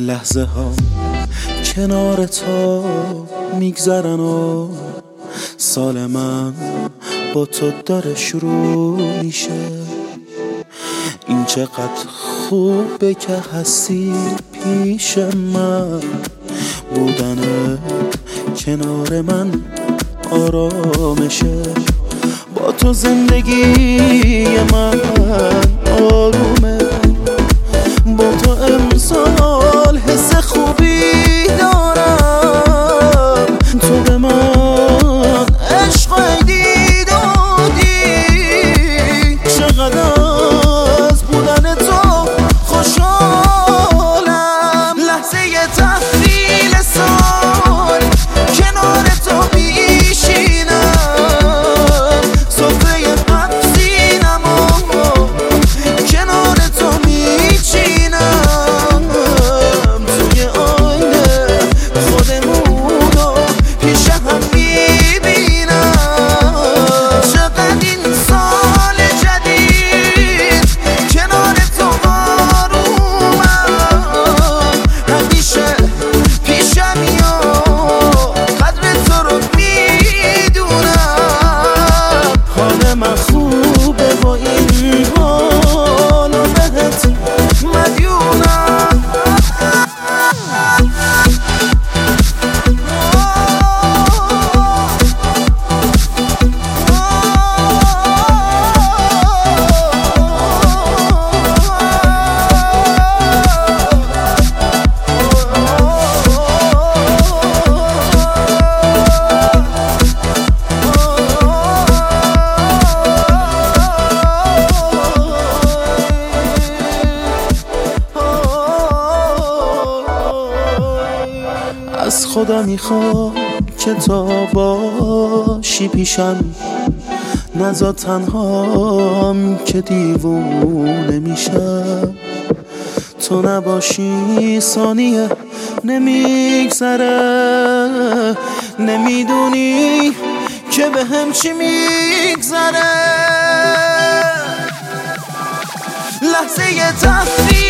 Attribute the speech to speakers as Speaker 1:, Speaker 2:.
Speaker 1: لحظه ها کنار تو میگذرن و سال من با تو داره شروع میشه. این چقدر خوبه که هستی پیش من، بودن کنار من آرامشه. با تو زندگی من آرومه، با تو امسال حس خوبی دارم. تو به من عشق عیدی دادی، چقدر از بودن تو خوشحالم. لحظه تحویل سال کنار تو میشینم، سفره قبضینم و کنار تو میچینم. توی آینه خودمونو پیش هم میبینم. چقدر این سال جدید کنار تو آرومم، همیشه پیشمی و قدر تو رو میدونم. حال من خوبه با این حال و بهت مدیونم. از خدا میخوام که تا باشی پیشم، نزا تنهام که دیوونه میشم. تو نباشی ثانیه نمیگذره، نمیدونی که به هم چی میگذره. لحظه تحویل